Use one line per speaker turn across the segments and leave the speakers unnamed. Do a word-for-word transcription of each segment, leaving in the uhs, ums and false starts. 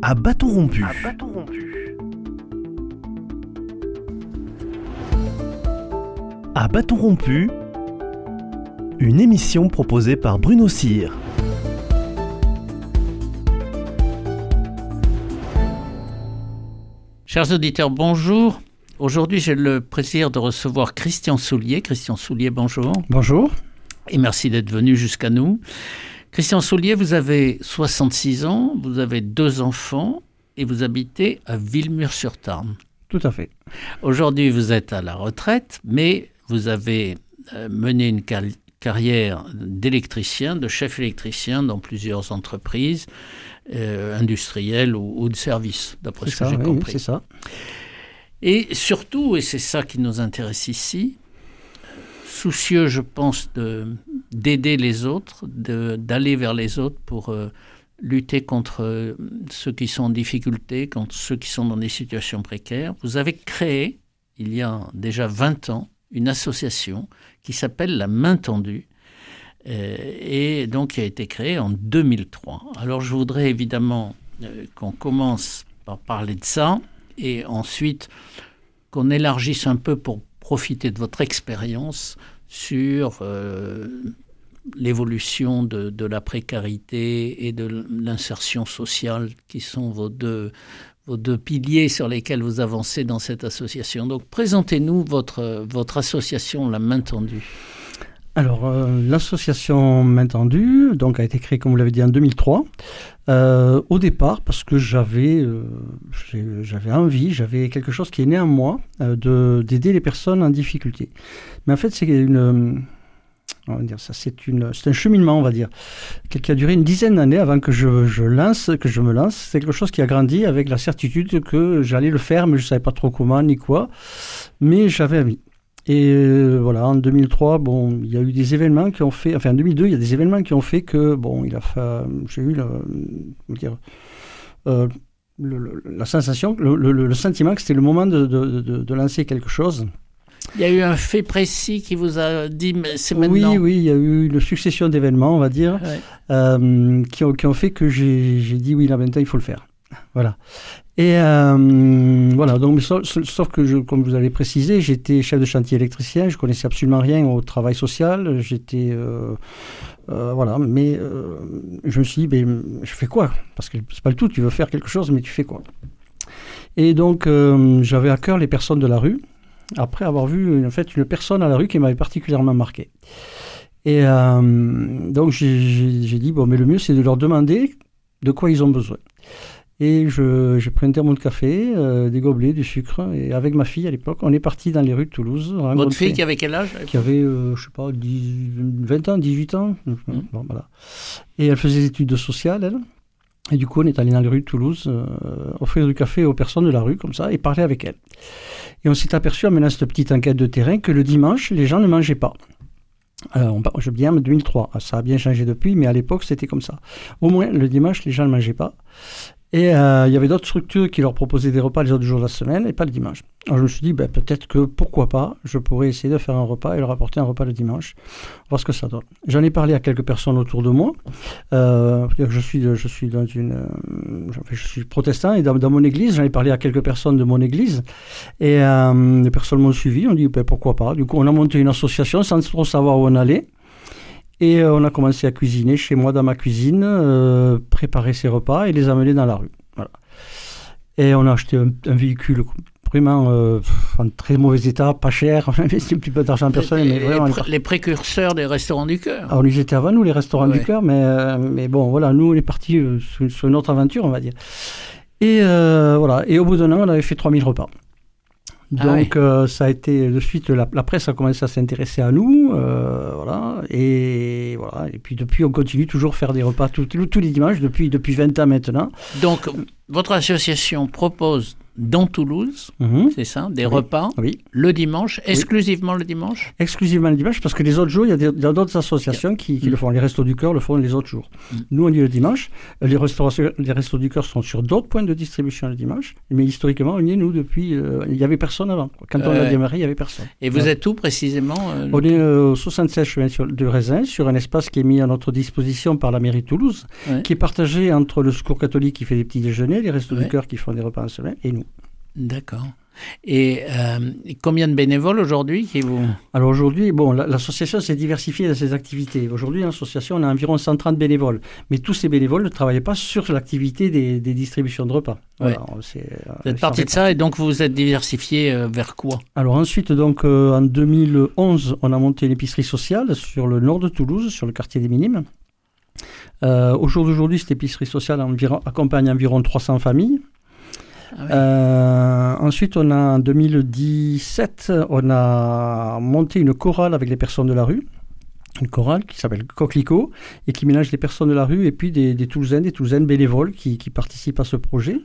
À bâton rompu.
À bâton rompu.
À bâton rompu, une émission proposée par Bruno Cyr.
Chers auditeurs, bonjour. Aujourd'hui, j'ai le plaisir de recevoir Christian Soulier. Christian Soulier, bonjour.
Bonjour.
Et merci d'être venu jusqu'à nous. Christian Soulier, vous avez soixante-six ans, vous avez deux enfants et vous habitez à Villemur-sur-Tarn.
Tout à fait.
Aujourd'hui, vous êtes à la retraite, mais vous avez mené une car- carrière d'électricien, de chef électricien dans plusieurs entreprises euh, industrielles ou, ou de services, d'après
c'est
ce
ça,
que j'ai
oui,
compris.
C'est ça.
Et surtout, et c'est ça qui nous intéresse ici, soucieux, je pense, de, d'aider les autres, de, d'aller vers les autres pour euh, lutter contre euh, ceux qui sont en difficulté, contre ceux qui sont dans des situations précaires. Vous avez créé, il y a déjà vingt ans, une association qui s'appelle La Main Tendue, euh, et donc qui a été créée en deux mille trois. Alors je voudrais évidemment euh, qu'on commence par parler de ça, et ensuite qu'on élargisse un peu pour profiter de votre expérience sur euh, l'évolution de, de la précarité et de l'insertion sociale, qui sont vos deux, vos deux piliers sur lesquels vous avancez dans cette association. Donc présentez-nous votre, votre association La Main Tendue.
Alors, euh, l'association Main Tendue donc, a été créée, comme vous l'avez dit, en deux mille trois. Euh, au départ, parce que j'avais, euh, j'avais envie, j'avais quelque chose qui est né en moi, euh, de, d'aider les personnes en difficulté. Mais en fait, c'est une... On va dire ça, c'est, une, c'est un cheminement, on va dire, qui a duré une dizaine d'années avant que je, je, lance, que je me lance. C'est quelque chose qui a grandi avec la certitude que j'allais le faire, mais je ne savais pas trop comment ni quoi. Mais j'avais envie. Et euh, voilà, en deux mille trois, bon, il y a eu des événements qui ont fait, enfin en deux mille deux, il y a des événements qui ont fait que, bon, il a fait, j'ai eu le, dire, euh, le, le, la sensation, le, le, le sentiment que c'était le moment de, de, de, de lancer quelque chose.
Il y a eu un fait précis qui vous a dit, mais c'est maintenant.
Oui, oui, il y a eu une succession d'événements, on va dire, ouais. euh, qui, ont, qui ont fait que j'ai, j'ai dit, oui, là maintenant, il faut le faire. Voilà. Et euh, voilà, donc, sauf, sauf que, je, comme vous avez précisé, j'étais chef de chantier électricien, je ne connaissais absolument rien au travail social, j'étais... Euh, euh, voilà, mais euh, je me suis dit, ben, je fais quoi ? Parce que c'est pas le tout, tu veux faire quelque chose, mais tu fais quoi ? Et donc, euh, j'avais à cœur les personnes de la rue, après avoir vu en fait, une personne à la rue qui m'avait particulièrement marqué. Et euh, donc, j'ai, j'ai, j'ai dit, bon, mais le mieux, c'est de leur demander de quoi ils ont besoin. Et je, j'ai pris un thermos de café, euh, des gobelets, du sucre, et avec ma fille à l'époque, on est parti dans les rues de Toulouse.
Votre fille qui avait quel âge ?
Qui avait, euh, je sais pas, dix, vingt ans, dix-huit ans. Mmh. Bon, voilà. Et elle faisait des études sociales, elle. Et du coup, on est allé dans les rues de Toulouse, euh, offrir du café aux personnes de la rue, comme ça, et parler avec elles. Et on s'est aperçu, en menant cette petite enquête de terrain, que le dimanche, les gens ne mangeaient pas. Alors, on, je viens en deux mille trois, ça a bien changé depuis, mais à l'époque, c'était comme ça. Au moins, le dimanche, les gens ne mangeaient pas. Et euh, il y avait d'autres structures qui leur proposaient des repas les autres jours de la semaine et pas le dimanche. Alors je me suis dit, ben, peut-être que, pourquoi pas, je pourrais essayer de faire un repas et leur apporter un repas le dimanche, voir ce que ça donne. J'en ai parlé à quelques personnes autour de moi. Euh, je, suis, je suis dans une... Euh, je suis protestant et dans, dans mon église, j'en ai parlé à quelques personnes de mon église. Et euh, les personnes m'ont suivi, on dit, ben, pourquoi pas. Du coup, on a monté une association sans trop savoir où on allait. Et euh, on a commencé à cuisiner chez moi dans ma cuisine, euh, préparer ses repas et les amener dans la rue. Voilà. Et on a acheté un, un véhicule vraiment euh, en très mauvais état, pas cher, on a investi un petit peu d'argent personnel.
Les,
mais vraiment,
les, pr- les précurseurs des restaurants du cœur.
Alors, ils étaient avant nous, les restaurants ouais. du cœur, mais, euh, mais bon, voilà, nous on est partis euh, sur, sur une autre aventure, on va dire. Et euh, voilà, et au bout d'un an, on avait fait trois mille repas. Donc, ah oui. euh, ça a été de suite, la, la presse a commencé à s'intéresser à nous, euh, voilà, et voilà. Et puis depuis, on continue toujours à faire des repas tous, tous les dimanches depuis, depuis vingt ans maintenant.
Donc, votre association propose dans Toulouse,
mmh.
c'est ça, des
oui.
repas,
oui.
le dimanche, exclusivement oui. le dimanche?
Exclusivement le dimanche, parce que les autres jours, il y a, des, il y a d'autres associations yeah. qui, qui mmh. le font. Les Restos du Cœur le font les autres jours. Mmh. Nous, on dit le dimanche. Les, les Restos du Cœur sont sur d'autres points de distribution le dimanche, mais historiquement, on y est, nous, depuis... Euh, il n'y avait personne avant. Quand euh, on a démarré, il n'y avait personne.
Et vous ouais. êtes où, précisément euh,
On est euh, au soixante-seize chemin de Raisin, sur un espace qui est mis à notre disposition par la mairie de Toulouse, ouais. qui est partagé entre le Secours catholique qui fait des petits déjeuners, les Restos ouais. du Cœur qui font des repas en semaine, et nous.
D'accord. Et euh, combien de bénévoles aujourd'hui qui vous...
Alors aujourd'hui, bon, l'association s'est diversifiée dans ses activités. Aujourd'hui, l'association, on a environ cent trente bénévoles. Mais tous ces bénévoles ne travaillaient pas sur l'activité des, des distributions de repas.
Ouais.
Voilà, c'est,
vous êtes parti de ça et donc vous vous êtes diversifié euh, vers quoi?
Alors ensuite, donc, euh, en deux mille onze, on a monté une épicerie sociale sur le nord de Toulouse, sur le quartier des Minimes. Euh, au jour d'aujourd'hui, cette épicerie sociale environ, accompagne environ trois cents familles. Ah oui. euh, ensuite, on a, en deux mille dix-sept, on a monté une chorale avec les personnes de la rue. Une chorale qui s'appelle Coquelicot et qui mélange les personnes de la rue et puis des, des Toulousains, des Toulousaines bénévoles qui, qui participent à ce projet.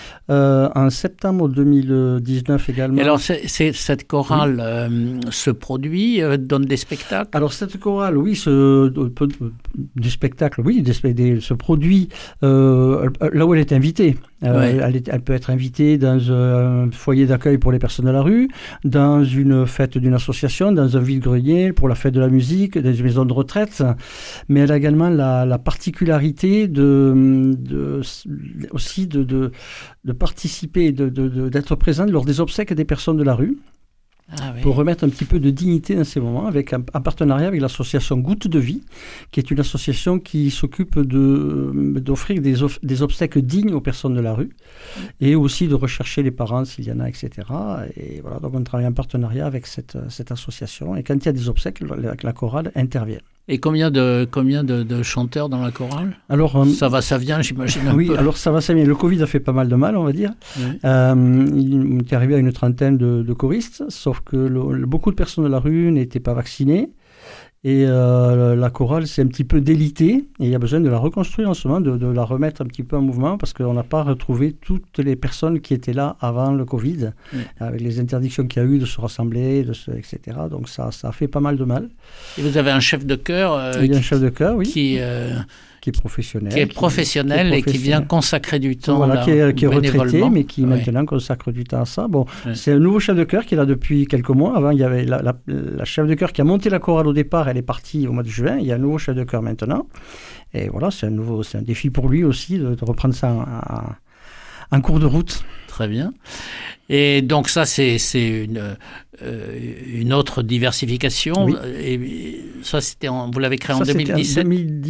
Euh, en septembre deux mille dix-neuf également.
Et alors, c'est, c'est, cette chorale oui. euh, se produit, euh, donne des spectacles? Alors,
cette chorale, oui, se, peut, du spectacle, oui, des, des, se produit euh, là où elle est invitée. Euh, ouais. elle, est, elle peut être invitée dans un foyer d'accueil pour les personnes de la rue, dans une fête d'une association, dans un vide-grenier pour la fête de la musique, dans une maison de retraite. Mais elle a également la, la particularité de, de, aussi de, de, de participer, de, de, de, d'être présente lors des obsèques des personnes de la rue. Ah oui. Pour remettre un petit peu de dignité dans ces moments, avec un, un partenariat avec l'association Goutte de Vie, qui est une association qui s'occupe de, d'offrir des, off, des obsèques dignes aux personnes de la rue, et aussi de rechercher les parents s'il y en a, et cetera. Et voilà, donc on travaille en partenariat avec cette, cette association, et quand il y a des obsèques, la, la chorale intervient.
Et combien de, combien de, de chanteurs dans la chorale? Alors, euh, ça va, ça vient, j'imagine un
oui,
peu.
alors ça va, ça vient. Le Covid a fait pas mal de mal, on va dire. Oui. Euh, il est arrivé à une trentaine de, de choristes, sauf que le, le, beaucoup de personnes de la rue n'étaient pas vaccinées. Et euh, la chorale s'est un petit peu délitée et il y a besoin de la reconstruire en ce moment, de, de la remettre un petit peu en mouvement parce qu'on n'a pas retrouvé toutes les personnes qui étaient là avant le Covid, oui. avec les interdictions qu'il y a eu de se rassembler, de se, et cetera. Donc ça, ça a fait pas mal de mal.
Et vous avez un chef de chœur euh,
Il y a un chef de chœur, oui.
Qui, euh,
qui est professionnel.
Qui est professionnel, qui, qui est professionnel. Et qui vient consacrer du temps.
Voilà,
là,
qui est, qui est retraité, mais qui
oui.
maintenant consacre du temps à ça. Bon, oui. C'est un nouveau chef de chœur qui est là depuis quelques mois. Avant, il y avait la, la, la chef de chœur qui a monté la chorale au départ, elle est partie au mois de juin. Il y a un nouveau chef de chœur maintenant. Et voilà, c'est un, nouveau, c'est un défi pour lui aussi de, de reprendre ça en, en, en cours de route.
Très bien. Et donc ça, c'est, c'est une, euh, une autre diversification.
Oui.
Et ça, c'était en, vous l'avez créé
ça,
en deux mille dix-sept
deux mille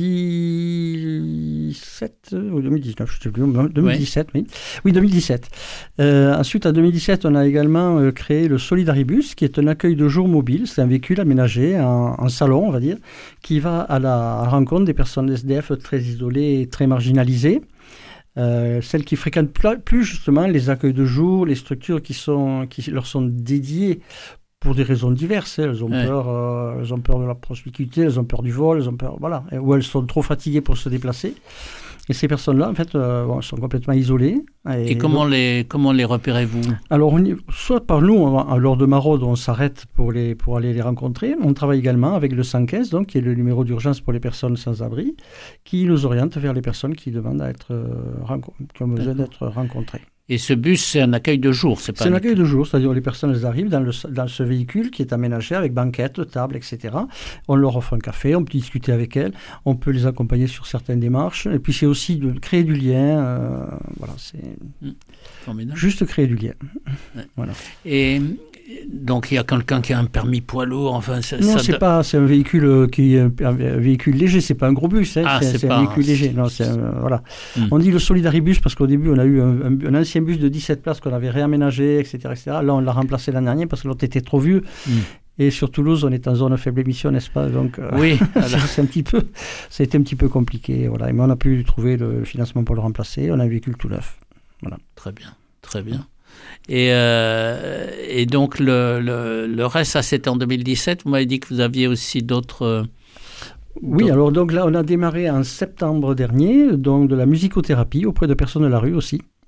dix-sept ou deux mille dix-neuf, je ne sais plus. deux mille dix-sept, oui. Oui, oui deux mille dix-sept. Euh, ensuite, en deux mille dix-sept, on a également euh, créé le Solidaribus, qui est un accueil de jour mobile. C'est un véhicule aménagé en, en salon, on va dire, qui va à la rencontre des personnes S D F très isolées et très marginalisées. Euh, celles qui fréquentent plus justement les accueils de jour, les structures qui, sont, qui leur sont dédiées pour des raisons diverses. Elles ont, ouais. peur, euh, elles ont peur de la promiscuité, elles ont peur du vol, elles ont peur, voilà, ou elles sont trop fatiguées pour se déplacer. Et ces personnes-là, en fait, euh, bon, sont complètement isolées.
Et, et comment, donc, les, comment les repérez-vous? Alors,
on y, soit par nous, on, lors de maraudes, on s'arrête pour, les, pour aller les rencontrer. On travaille également avec le cent quinze, donc, qui est le numéro d'urgence pour les personnes sans abri, qui nous oriente vers les personnes qui demandent à être, euh, qui ont besoin d'être rencontrées.
Et ce bus, c'est un accueil de jour, c'est pas
C'est un accueil de jour, c'est-à-dire les personnes elles arrivent dans, le, dans ce véhicule qui est aménagé avec banquette, table, et cetera. On leur offre un café, on peut discuter avec elles, on peut les accompagner sur certaines démarches. Et puis c'est aussi de créer du lien. Euh, voilà, c'est mmh. juste créer du lien.
Ouais. Voilà. Et donc il y a quelqu'un qui a un permis poids lourd. Enfin, ça,
non,
ça
c'est
de...
pas. C'est un véhicule qui est un véhicule léger. C'est pas un gros bus. Hein,
ah,
c'est,
c'est,
c'est
pas
un véhicule
un...
léger. Non, c'est un, voilà. Mmh. On dit le Solidaribus parce qu'au début on a eu un, un, un ancien bus de dix-sept places qu'on avait réaménagé, et cetera, et cetera. Là, on l'a remplacé l'an dernier parce que l'autre était trop vieux. Mm. Et sur Toulouse, on est en zone faible émission, n'est-ce pas? Donc, euh,
oui,
c'est un petit peu, ça a été un petit peu compliqué. Voilà. Mais on a pu trouver le financement pour le remplacer. On a un véhicule tout neuf. Voilà.
Très bien, très bien. Et, euh, et donc, le, le, le reste, ça, c'était en deux mille dix-sept. Vous m'avez dit que vous aviez aussi d'autres... Euh,
Oui, d'autres... alors donc là, on a démarré en septembre dernier, donc de la musicothérapie auprès de personnes de la rue aussi.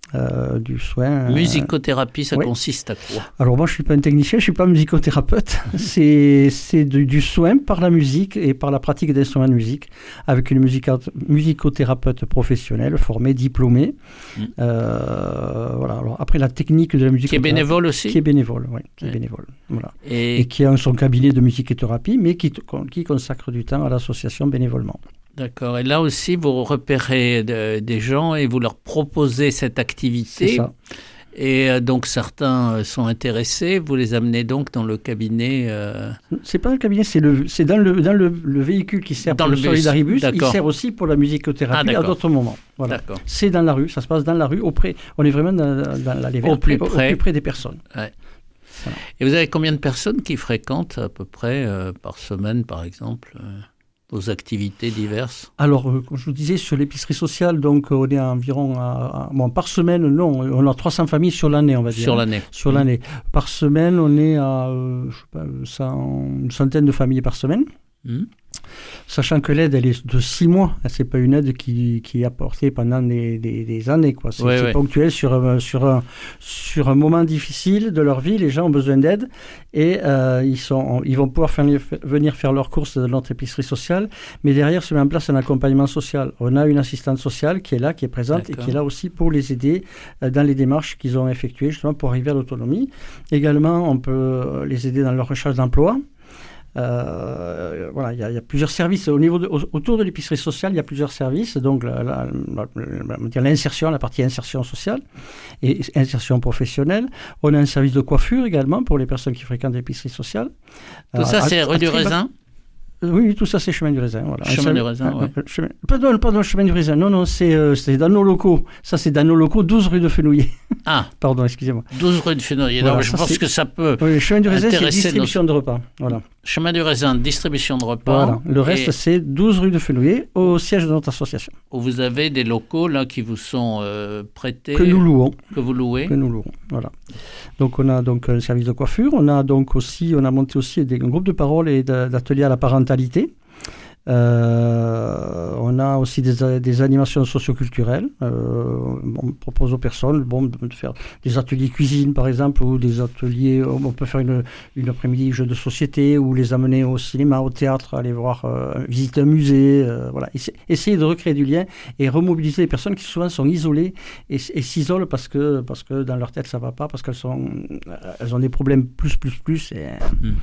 Euh, du soin.
Musicothérapie, ça
ouais.
consiste à quoi?
Alors moi, je ne suis pas un technicien, je ne suis pas musicothérapeute. c'est c'est du, du soin par la musique et par la pratique d'instruments de musique, avec une musica- musicothérapeute professionnelle, formée, diplômée. Mm. Euh, voilà. Alors, après, la technique de la musique...
Qui est bénévole aussi?
Qui est bénévole, oui. Qui ouais. est bénévole. Voilà.
Et...
et qui a son cabinet de musicothérapie, mais qui, qui consacre du temps à l'association bénévolement.
D'accord. Et là aussi, vous repérez de, des gens et vous leur proposez cette activité.
C'est ça.
Et euh, donc, certains sont intéressés. Vous les amenez donc dans le cabinet euh...
C'est pas le cabinet, c'est, le, c'est dans, le, dans le, le véhicule qui sert dans pour le, le Solidaribus. Il sert aussi pour la musicothérapie ah, à d'autres moments. Voilà.
D'accord.
C'est dans la rue, ça se passe dans la rue, auprès. On est vraiment dans, dans la
au, plus près.
au plus près des personnes.
Ouais. Voilà. Et vous avez combien de personnes qui fréquentent à peu près euh, par semaine, par exemple euh... vos activités diverses?
Alors, euh, comme je vous disais, sur l'épicerie sociale, donc on est à environ, à, à, bon, par semaine, non, on a trois cents familles sur l'année, on va dire.
Sur l'année.
Hein, sur mmh. l'année. Par semaine, on est à, euh, je sais pas, cent, une centaine de familles par semaine. Mmh. Sachant que l'aide, elle est de six mois. Ce n'est pas une aide qui, qui est apportée pendant des, des, des années, quoi. C'est,
ouais,
c'est
ouais.
ponctuel sur, sur, un, sur un moment difficile de leur vie. Les gens ont besoin d'aide et euh, ils, sont, ils vont pouvoir faire, venir faire leurs courses dans notre épicerie sociale. Mais derrière, se met en place un accompagnement social. On a une assistante sociale qui est là, qui est présente D'accord. et qui est là aussi pour les aider euh, dans les démarches qu'ils ont effectuées justement pour arriver à l'autonomie. Également, on peut les aider dans leur recherche d'emploi. Euh, voilà, il y, y a plusieurs services au niveau de, au, autour de l'épicerie sociale. Il y a plusieurs services, donc la, la, la, la, l'insertion, la partie insertion sociale et insertion professionnelle. On a un service de coiffure également pour les personnes qui fréquentent l'épicerie sociale.
Tout euh, ça, à, c'est rue du Raisin.
Oui, tout ça, c'est chemin du Raisin. Voilà.
Chemin du Raisin, oui.
Euh, chemin... Pardon, pardon, chemin du Raisin. Non, non, c'est, euh, c'est dans nos locaux. Ça, c'est dans nos locaux, douze rue de Fenouillet.
Ah.
Pardon, excusez-moi.
douze rue de Fenouillet. Voilà, non, je pense c'est... que ça peut.
Oui, le chemin du Raisin, c'est distribution nos... de repas. Voilà.
Chemin du Raisin, distribution de repas.
Voilà. Le reste, et... c'est douze rue de Fenouillet, au siège de notre association.
Où vous avez des locaux là qui vous sont euh, prêtés.
Que nous louons.
Que vous louez.
Que nous louons. Voilà. Donc, on a donc un service de coiffure. On a donc aussi, on a monté aussi des, un groupe de parole et de, d'ateliers à la parentalité. Euh, on a aussi des, des animations socioculturelles. Euh, on propose aux personnes bon, de faire des ateliers cuisine, par exemple, ou des ateliers. On peut faire une, une après-midi jeu de société, ou les amener au cinéma, au théâtre, aller voir, euh, visiter un musée. Euh, voilà. Essayer de recréer du lien et remobiliser les personnes qui souvent sont isolées et, et s'isolent parce que, parce que dans leur tête ça ne va pas, parce qu'elles sont, elles ont des problèmes plus, plus, plus. Et,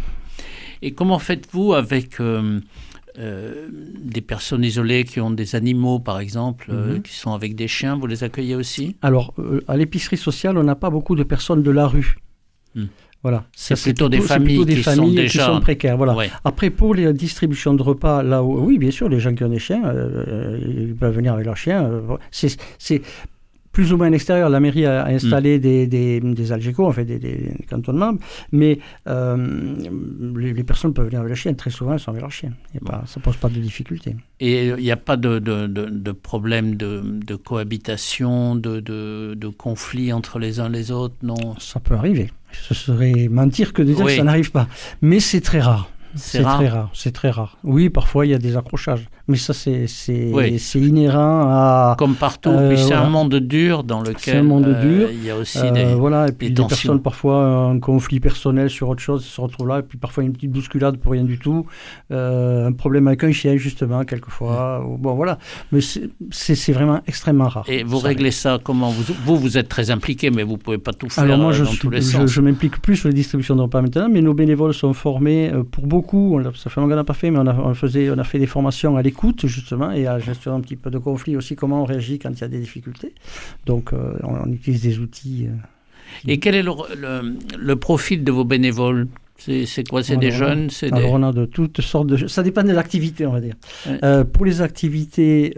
et comment faites-vous avec. Euh... Euh, des personnes isolées qui ont des animaux, par exemple, euh, mm-hmm. qui sont avec des chiens, vous les accueillez aussi?
Alors, euh, à l'épicerie sociale, on n'a pas beaucoup de personnes de la rue. Mm. Voilà.
C'est, c'est, plutôt, plutôt des familles, plutôt des qui, familles sont déjà...
qui sont précaires. Voilà.
Ouais.
Après, pour les distributions de repas, là où, oui, bien sûr, les gens qui ont des chiens, euh, ils peuvent venir avec leurs chiens. Euh, c'est... c'est plus ou moins à l'extérieur, la mairie a installé mmh. des, des, des algécos, en fait, des, des cantonnements, mais euh, les, les personnes peuvent venir avec leurs chiens. Très souvent, elles sont avec leurs chiens. Bon. Pas, ça ne pose pas de difficulté.
Et il n'y a pas de, de, de, de problème de, de cohabitation, de, de, de conflit entre les uns et les autres, non?
Ça peut arriver. Ce serait mentir que de dire oui. que ça n'arrive pas. Mais c'est très rare. C'est, c'est très rare, c'est très rare. Oui, parfois il y a des accrochages, mais ça c'est, c'est, oui. c'est inhérent à...
Comme partout, euh, puis c'est voilà. un monde dur dans lequel
c'est un monde euh, dur.
il y a aussi
euh,
des
Voilà, et puis
des,
des personnes parfois un conflit personnel sur autre chose, se retrouvent là, et puis parfois une petite bousculade pour rien du tout, euh, un problème avec un chien justement, quelquefois, mmh. bon voilà, mais c'est, c'est, c'est vraiment extrêmement rare.
Et vous
ça
réglez arrive. ça comment vous, vous, vous êtes très impliqué, mais vous ne pouvez pas tout faire.
Alors moi, je
dans
suis,
tous les
je,
sens.
Je m'implique plus sur les distributions de repas maintenant, mais nos bénévoles sont formés pour beaucoup, on ça fait longtemps qu'on n'a pas fait, mais on a, on, faisait, on a fait des formations à l'écoute justement et à gestion un petit peu de conflit aussi, comment on réagit quand il y a des difficultés. Donc euh, on, on utilise des outils. Euh, qui...
Et quel est le, le, le profil de vos bénévoles? C'est, c'est quoi? C'est alors, des jeunes c'est
Alors
des...
on a de toutes sortes de... Ça dépend de l'activité, on va dire. Ouais. Euh, pour les activités,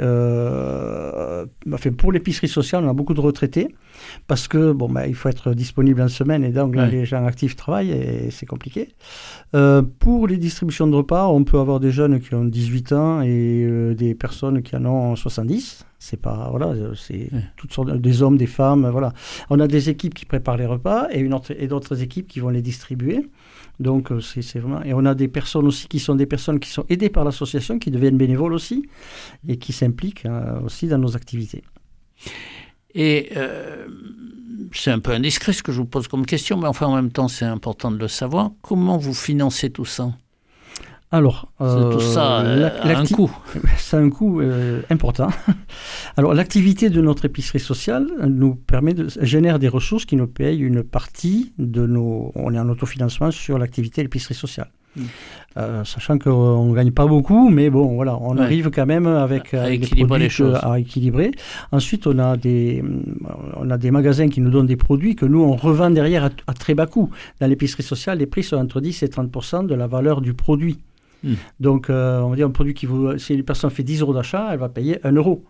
euh, enfin, pour l'épicerie sociale, on a beaucoup de retraités parce que bon, bah, il faut être disponible en semaine et donc là, ouais. les gens actifs travaillent et c'est compliqué. Euh, pour les distributions de repas, on peut avoir des jeunes qui ont dix-huit ans et euh, des personnes qui en ont soixante-dix. C'est pas voilà, c'est ouais. toutes sortes de, des hommes, des femmes, voilà. On a des équipes qui préparent les repas et une autre, et d'autres équipes qui vont les distribuer. Donc c'est, c'est vraiment et on a des personnes aussi qui sont des personnes qui sont aidées par l'association, qui deviennent bénévoles aussi et qui s'impliquent euh, aussi dans nos activités.
Et euh, c'est un peu indiscret ce que je vous pose comme question, mais enfin en même temps c'est important de le savoir. Comment vous financez tout ça ?
Alors,
euh, tout ça euh, a un coût.
Ça a un coût euh, important. Alors, l'activité de notre épicerie sociale nous permet de génère des ressources qui nous payent une partie de nos. On est en autofinancement sur l'activité de l'épicerie sociale. Mmh. Euh, sachant qu'on ne gagne pas beaucoup, mais bon, voilà, on ouais. arrive quand même avec,
à
avec
équilibrer les choses.
À équilibrer. Ensuite, on a des, on a des magasins qui nous donnent des produits que nous on revend derrière à, à très bas coût. Dans l'épicerie sociale, les prix sont entre dix et trente pour cent de la valeur du produit. Mmh. Donc, euh, on va dire un produit qui vaut, si une personne fait dix euros d'achat, elle va payer un euro.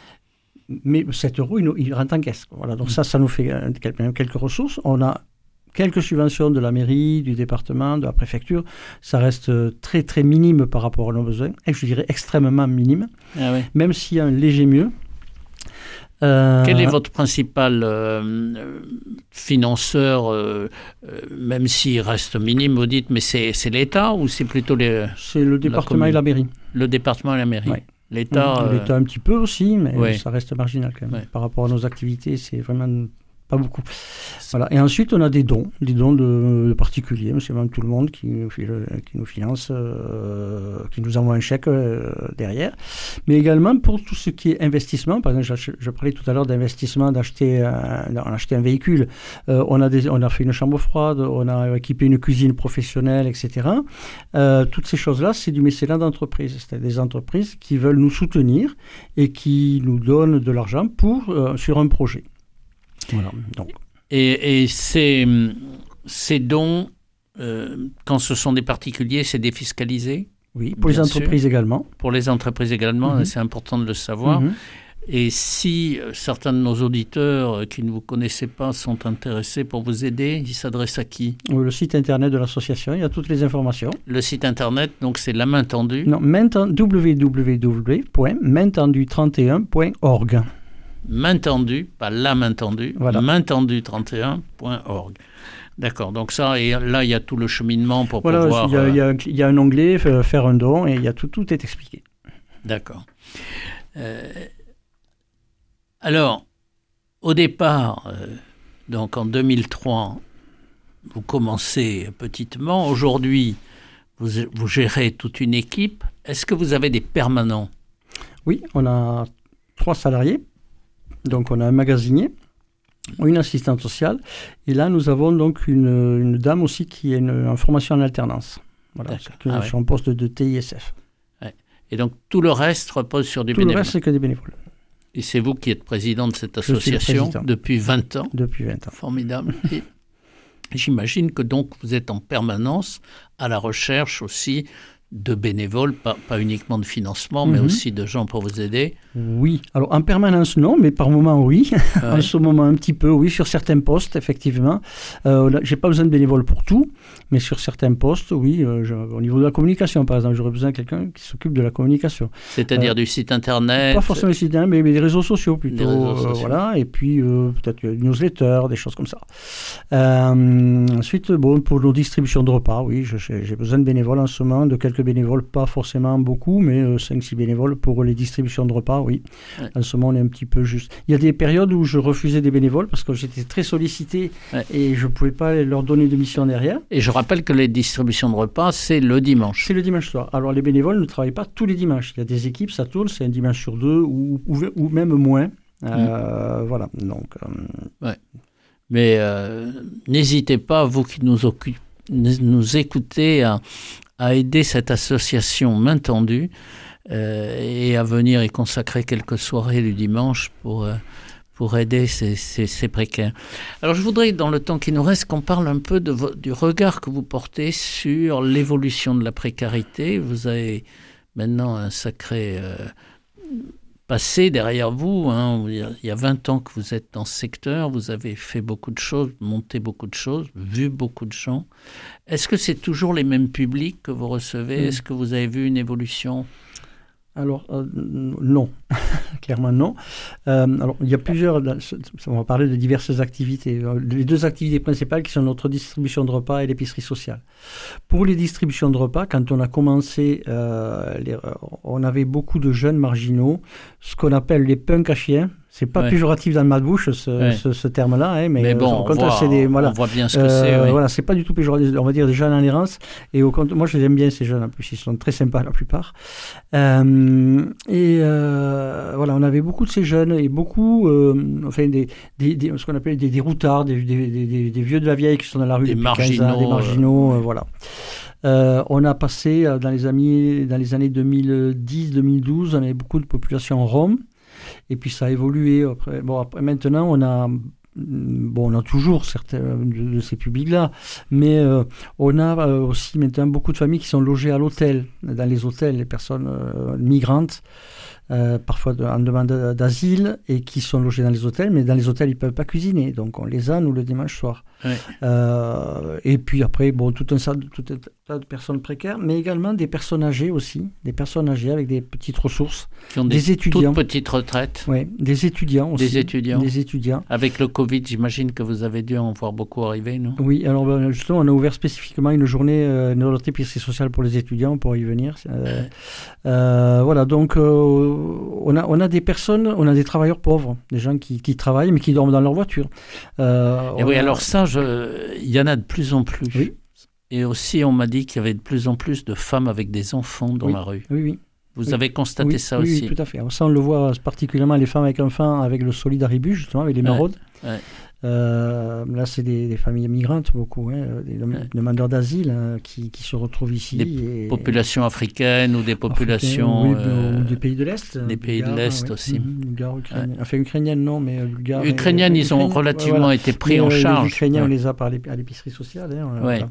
Mais sept euros, il, il rentre en caisse. Voilà, donc mmh. ça, ça nous fait quelques, quelques ressources. On a quelques subventions de la mairie, du département, de la préfecture. Ça reste très, très minime par rapport à nos besoins. Et je dirais extrêmement minime.
Ah oui.
Même s'il y a un léger mieux.
Euh... Quel est votre principal euh, financeur, euh, euh, même s'il reste minime, vous dites, mais c'est, c'est l'État ou c'est plutôt les...
C'est le département la et la mairie.
Le département et la mairie.
Ouais.
L'État,
mmh, L'État
euh...
un petit peu aussi, mais
ouais.
ça reste marginal quand même.
Ouais.
Par rapport à nos activités, c'est vraiment... Pas beaucoup. Voilà. Et ensuite, on a des dons, des dons de, de particuliers, c'est même tout le monde qui nous, qui nous finance, euh, qui nous envoie un chèque euh, derrière. Mais également pour tout ce qui est investissement. Par exemple, je, je parlais tout à l'heure d'investissement, d'acheter un, d'acheter un véhicule. Euh, on, a des, on a fait une chambre froide, on a équipé une cuisine professionnelle, et cetera. Euh, toutes ces choses-là, c'est du mécénat d'entreprise. C'est des entreprises qui veulent nous soutenir et qui nous donnent de l'argent pour, euh, sur un projet. Voilà, donc.
Et, et ces, ces dons, euh, quand ce sont des particuliers, c'est défiscalisé ?
Oui, pour les entreprises sûr. également.
Pour les entreprises également, mm-hmm. c'est important de le savoir. Mm-hmm. Et si euh, certains de nos auditeurs euh, qui ne vous connaissaient pas sont intéressés pour vous aider, ils s'adressent à qui ?
Le site internet de l'association, il y a toutes les informations.
Le site internet, donc c'est La Main Tendue ?
Non, w w w point main tendue trente et un point org.
Main tendue, pas la main tendue,
voilà.
main tendue trente et un point org. D'accord, donc ça, et là, il y a tout le cheminement pour
voilà,
pouvoir...
Il y, a, euh... il, y a, il y a un onglet, euh, faire un don, et il y a tout, tout est expliqué.
D'accord. Euh, alors, au départ, euh, donc en deux mille trois, vous commencez petitement. Aujourd'hui, vous, vous gérez toute une équipe. Est-ce que vous avez des permanents ?
Oui, on a trois salariés. Donc, on a un magasinier, une assistante sociale, et là, nous avons donc une, une dame aussi qui est une, en formation en alternance. Voilà, c'est ah sur ouais. un poste de T I S F.
Ouais. Et donc, tout le reste repose sur du
tout
bénévolat.
Tout le reste, c'est que des bénévoles.
Et c'est vous qui êtes président de cette association depuis vingt ans.
Depuis vingt ans.
Formidable. Et j'imagine que donc, vous êtes en permanence à la recherche aussi de bénévoles, pas, pas uniquement de financement, mais mm-hmm. aussi de gens pour vous aider.
Oui, alors en permanence non, mais par moment oui. Ouais. En ce moment un petit peu, oui, sur certains postes, effectivement. Euh, là, j'ai pas besoin de bénévoles pour tout, mais sur certains postes, oui, euh, je, au niveau de la communication, par exemple, j'aurais besoin de quelqu'un qui s'occupe de la communication.
C'est-à-dire euh, du site internet ?
Pas forcément du site internet, mais, mais des réseaux sociaux plutôt.
Des réseaux sociaux.
Euh, voilà, et puis euh, peut-être une newsletter, des choses comme ça. Euh, ensuite, bon, pour nos distributions de repas, oui, je, j'ai besoin de bénévoles en ce moment, de quelques bénévoles, pas forcément beaucoup, mais euh, cinq six bénévoles pour les distributions de repas, oui. Ouais. En ce moment, on est un petit peu juste. Il y a des périodes où je refusais des bénévoles parce que j'étais très sollicité ouais. et je ne pouvais pas leur donner de mission derrière.
Et je rappelle que les distributions de repas, c'est le dimanche.
C'est le dimanche soir. Alors, les bénévoles ne travaillent pas tous les dimanches. Il y a des équipes, ça tourne, c'est un dimanche sur deux ou, ou, ou même moins. Euh, mmh. Voilà. Donc, euh...
ouais. Mais euh, n'hésitez pas, vous qui nous, occupe, nous écoutez, à, à aider cette association Main Tendue. Euh, et à venir y consacrer quelques soirées du dimanche pour, euh, pour aider ces, ces, ces précaires. Alors je voudrais, dans le temps qui nous reste, qu'on parle un peu de vo- du regard que vous portez sur l'évolution de la précarité. Vous avez maintenant un sacré euh, passé derrière vous. Hein. Il y a vingt ans que vous êtes dans ce secteur, vous avez fait beaucoup de choses, monté beaucoup de choses, vu beaucoup de gens. Est-ce que c'est toujours les mêmes publics que vous recevez ? Mmh. Est-ce que vous avez vu une évolution ?
Alors, euh, non, clairement non. Euh, alors, il y a plusieurs, on va parler de diverses activités. Les deux activités principales qui sont notre distribution de repas et l'épicerie sociale. Pour les distributions de repas, quand on a commencé, euh, les, on avait beaucoup de jeunes marginaux, ce qu'on appelle les punks à chiens. C'est pas
ouais.
péjoratif dans ma bouche, ce,
ouais.
ce, ce terme-là, hein, mais,
mais bon,
euh, au
on,
contraire,
voit,
c'est des, voilà,
on voit bien ce que
euh,
c'est. Oui.
Voilà, c'est pas du tout péjoratif, on va dire des jeunes en errance. Et au contraire, moi, je les aime bien, ces jeunes, en plus, ils sont très sympas, la plupart. Euh, et euh, voilà, on avait beaucoup de ces jeunes et beaucoup, euh, enfin, des, des, des, ce qu'on appelle des, des routards, des, des, des, des vieux de la vieille qui sont dans la rue
des
depuis
marginaux,
quinze ans, des marginaux,
euh,
euh, voilà. Euh, on a passé, euh, dans, les amis, dans les années deux mille dix deux mille douze, on avait beaucoup de population rom. Et puis ça a évolué. Après, bon, après, maintenant, on a, bon, on a toujours certains de, de ces publics-là, mais euh, on a euh, aussi maintenant beaucoup de familles qui sont logées à l'hôtel, dans les hôtels, les personnes euh, migrantes. Euh, parfois de, en demande d'asile et qui sont logés dans les hôtels, mais dans les hôtels, ils ne peuvent pas cuisiner. Donc, on les a, nous, le dimanche soir.
Ouais.
Euh, et puis après, bon, tout un, tout un tas de personnes précaires, mais également des personnes âgées aussi, des personnes âgées avec des petites ressources.
Qui ont des,
des étudiants.
toutes petites retraites.
Oui, des étudiants aussi.
Des étudiants.
Des étudiants.
Avec le Covid, j'imagine que vous avez dû en voir beaucoup arriver, non?
Oui, alors ben, justement, on a ouvert spécifiquement une journée, euh, une journée épicerie sociale pour les étudiants, pour y venir. Euh, euh, voilà, donc euh, on, a, on a des personnes, on a des travailleurs pauvres, des gens qui, qui travaillent mais qui dorment dans leur voiture. Euh,
Et oui,
a...
alors ça, je... il y en a de plus en plus.
Oui.
Et aussi, on m'a dit qu'il y avait de plus en plus de femmes avec des enfants dans
oui.
la rue.
Oui, oui.
Vous
oui.
avez constaté
oui,
ça
oui,
aussi?
Oui, tout à fait. Alors ça, on le voit particulièrement les femmes avec enfants, avec le Solidaribus, justement, avec les maraudes.
Ouais, ouais.
Euh, là, c'est des, des familles migrantes, beaucoup, hein, des ouais. demandeurs d'asile hein, qui, qui se retrouvent ici.
Des
et,
populations africaines ou des populations...
Africaines, oui, euh, ou des pays de l'Est.
Des pays
bulgares,
de l'Est
ouais.
aussi.
Mmh, bulgares, ukrainiennes. Ouais. Enfin, ukrainiennes, non, mais bulgares.
Ukrainiennes,
et,
ils ont relativement
voilà.
été pris
mais,
en
euh,
charge.
Les Ukrainiens,
ouais.
on les a par à l'épicerie sociale. Hein,
ouais.
voilà.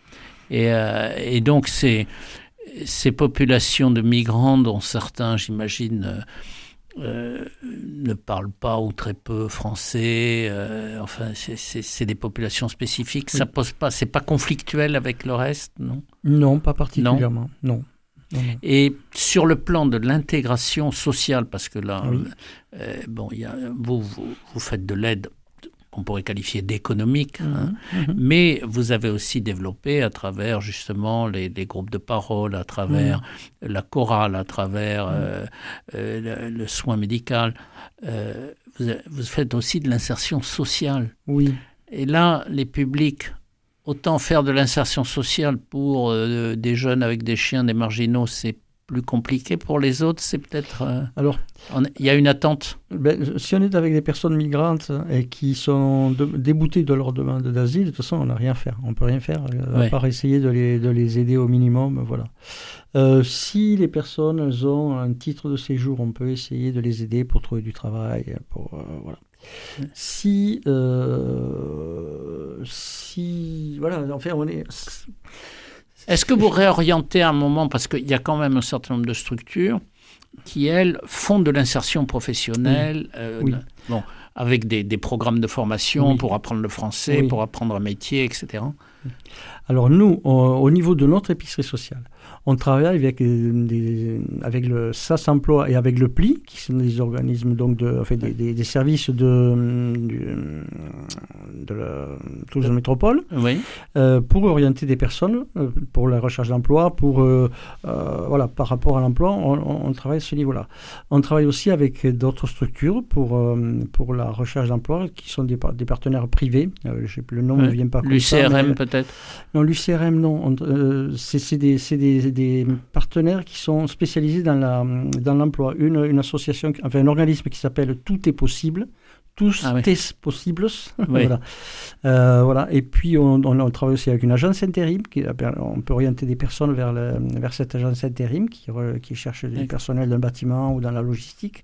et, euh, et donc, c'est... Ces populations de migrants, dont certains, j'imagine, euh, euh, ne parlent pas ou très peu français, euh, enfin, c'est, c'est, c'est des populations spécifiques. Oui. Ça pose pas, c'est pas conflictuel avec le reste, non?
Non, pas particulièrement, non. non. Non, non.
Et sur le plan de l'intégration sociale, parce que là,
oui.
euh, bon, y a, vous, vous, vous faites de l'aide qu'on pourrait qualifier d'économique,
mmh,
hein. mmh. mais vous avez aussi développé à travers justement les, les groupes de parole, à travers mmh. la chorale, à travers mmh. euh, euh, le, le soin médical, euh, vous, vous faites aussi de l'insertion sociale.
Oui.
Et là, les publics, autant faire de l'insertion sociale pour euh, des jeunes avec des chiens, des marginaux, c'est plus compliqué. Pour les autres, c'est peut-être... Euh,
Alors,
il y a une attente.
Ben, si on est avec des personnes migrantes et qui sont de, déboutées de leur demande d'asile, de toute façon, on n'a rien à faire. On ne peut rien faire, à ouais. part essayer de les, de les aider au minimum. Voilà. Euh, si les personnes ont un titre de séjour, on peut essayer de les aider pour trouver du travail. Pour, euh, voilà. Ouais. Si, euh, si... Voilà, en fait, on est...
Est-ce que vous réorientez à un moment, parce qu'il y a quand même un certain nombre de structures qui, elles, font de l'insertion professionnelle, oui. Euh, oui. Bon, avec des, des programmes de formation oui. pour apprendre le français, oui. pour apprendre un métier, et cetera.
Alors nous, au, au niveau de notre épicerie sociale, on travaille avec, des, avec le S A S Emploi et avec le P L I, qui sont des organismes, donc de, enfin, des, des, des services de, de, de la Toulouse Métropole,
oui.
euh, pour orienter des personnes euh, pour la recherche d'emploi, pour, euh, euh, voilà, par rapport à l'emploi, on, on travaille à ce niveau-là. On travaille aussi avec d'autres structures pour, euh, pour la recherche d'emploi, qui sont des, des partenaires privés. Euh, je sais plus, le nom ne oui. vient pas comme
L'U C R M
ça, mais,
peut-être?
Non, l'U C R M, non. On, euh, c'est, c'est des... C'est des des partenaires qui sont spécialisés dans, la, dans l'emploi. Une, une association, enfin un organisme qui s'appelle Tout est possible. Tous ah oui. est possibles. Oui. voilà. Euh, voilà. Et puis, on, on, on travaille aussi avec une agence intérim. Qui, on peut orienter des personnes vers, le, vers cette agence intérim qui, qui cherche du personnel d'un bâtiment ou dans la logistique.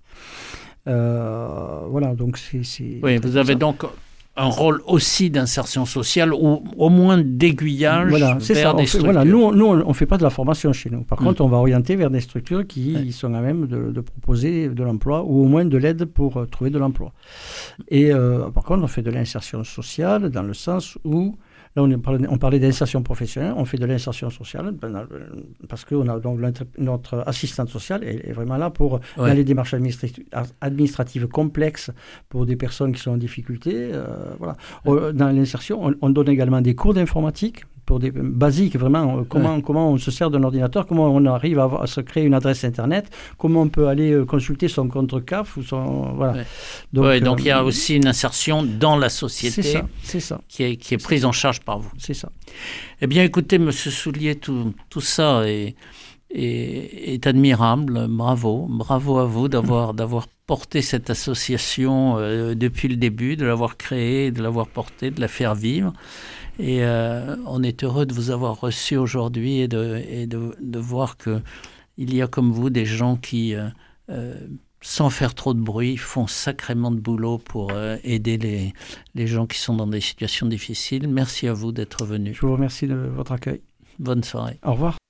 Euh, voilà, donc c'est... c'est
oui, vous avez ça. donc... un rôle aussi d'insertion sociale ou au moins d'aiguillage
voilà, c'est
vers
ça.
des
fait,
structures.
Voilà, nous, nous on ne fait pas de la formation chez nous. Par mmh. contre, on va orienter vers des structures qui
ouais.
sont à même de, de proposer de l'emploi ou au moins de l'aide pour euh, trouver de l'emploi. Et euh, par contre, on fait de l'insertion sociale dans le sens où là, on parlait, on parlait d'insertion professionnelle, on fait de l'insertion sociale parce que on a donc notre assistante sociale est, est vraiment là pour, ouais. dans les démarches administratives, administratives complexes pour des personnes qui sont en difficulté. Euh, voilà. Ouais. Dans l'insertion, on, on donne également des cours d'informatique pour des basiques, vraiment, euh, comment,
Ouais.
comment on se sert d'un ordinateur, comment on arrive à, avoir- à se créer une adresse Internet, comment on peut aller euh, consulter son compte C A F, ou son, voilà.
Ouais.
Donc,
Ouais, donc il y a
euh,
aussi une insertion dans la
c'est
société
ça, c'est ça,
qui est, qui est prise en charge par vous.
c'est ça.
Eh bien, écoutez, Monsieur Soulier, tout, tout ça est, est, est admirable. Bravo, bravo à vous d'avoir d'avoir porté cette association euh, depuis le début, de l'avoir créée, de l'avoir portée, de la faire vivre. Et euh, on est heureux de vous avoir reçu aujourd'hui et de, et de, de voir que il y a comme vous des gens qui, euh, euh, sans faire trop de bruit, font sacrément de boulot pour euh, aider les, les gens qui sont dans des situations difficiles. Merci à vous d'être venus.
Je vous remercie de votre accueil.
Bonne soirée.
Au revoir.